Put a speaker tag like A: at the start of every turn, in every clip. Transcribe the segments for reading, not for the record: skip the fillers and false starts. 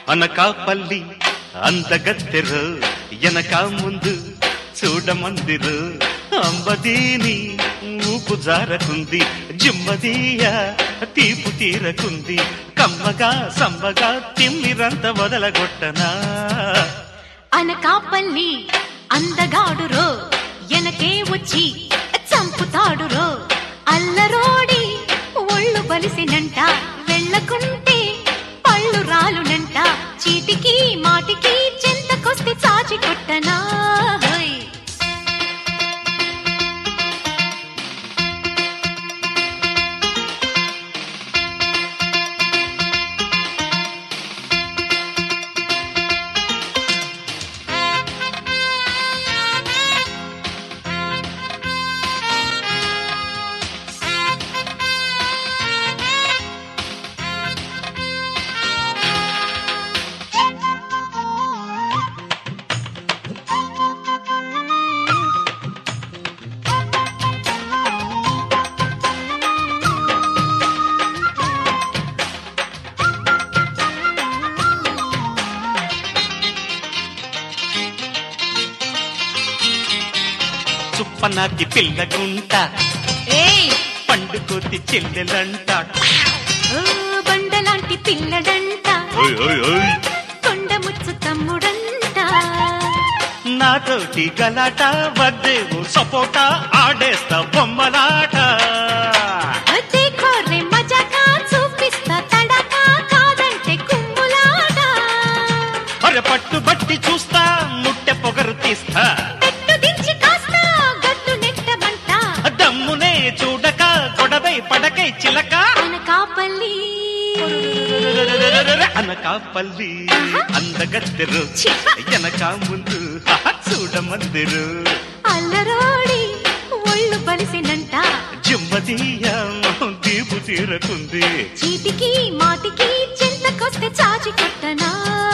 A: అనకాపల్లి అందగత్తెరు ఎనక ముందు చూడమందిరు అంబదీని ఊపు జారకుంది జిమ్మదీయ తీపు తీరకుంది కమ్మగా సమ్మగా తిమ్మిరంత వదలగొట్టనా
B: అనకాపల్లి అందగాడురో ఎనకే వచ్చి చంపుతాడురో అల్లరోడి ఒళ్ళు బలిసినంట వెళ్ళకుంటే పళ్ళు రాలునంట చీటికి మాటికి చెంతకొస్తే చాచి కొట్టనా
A: చుప్పనాటి పిల్లగుంట పండుకోతి చెల్లెలంట
B: బండలాంటి పిల్లడంట కొండముచ్చు తమ్ముడంట
A: నాతోటి గలాట వద్దేవు సపోటా ఆడేస్తా బొమ్మలాట
B: మజాకా చూపిస్తా తడక కాదంటే కుమ్ములాట
A: అరే పట్టుబట్టి చూస్తా ముట్టె పొగరు తీస్తా చూడక గొడవై పడకై చిలక
B: అనకాపల్లి
A: అనకాపల్లి అందగత్తెరు ఎనక ముందు చూడమందిరు
B: అల్లరోడి ఒళ్ళు బలిసినంట
A: జిమ్మదీయ దీపు తీరకుంది
B: చీటికి మాటికి చింతకొస్తే చాచి కొట్టనా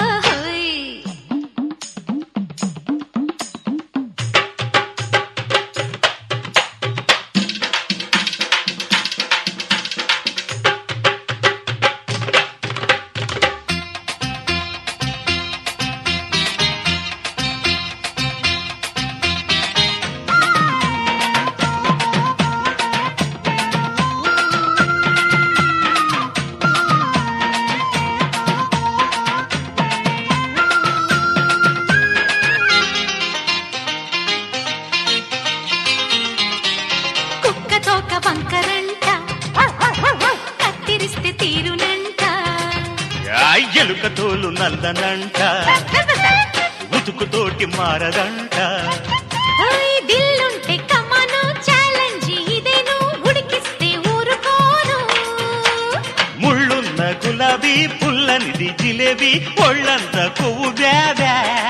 B: తోక వంకరంట కత్తిరిస్తే తీరునంట
A: ఎలుక తోలు నల్లనంట ఉతుకుతోటి మారదంట
B: దిల్లుంటే కమాను ఛాలెంజ్ ఇదేను ఉడికిస్తే ఊరుకోను
A: ముళ్ళున్న గులాబీ పుల్లనిది జిలేబీ ఒళ్ళంత కొవ్వు బ్యాబా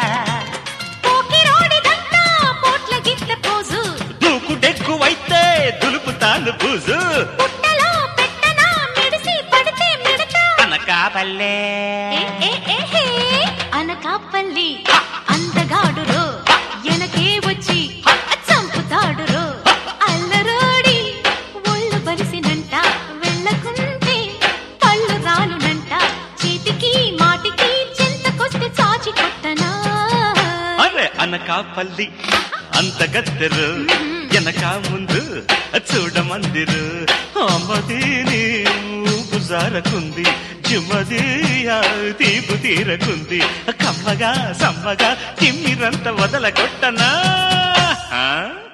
A: డెక్కువైతే దులుపుతాను బూజు అనకాపల్లి
B: అనకాపల్లి అందగాడురో ఎనకే వచ్చి చంపుతాడురో అల్లరోడి ఒళ్ళు బలిసినంట వెళ్ళకుంటే పళ్ళు రాలునంట చీటికి మాటికి చెంతకొస్తే చాచి కొట్టనా
A: అరే అనకాపల్లి అందగత్తెరు ఎనక ముందు చూడమందిరు అమ్మదీని ఊపు జారకుంది జిమ్మదీయ తీపు తీరకుంది కమ్మగా సమ్మగా తిమ్మిరంత వదలగొట్టనా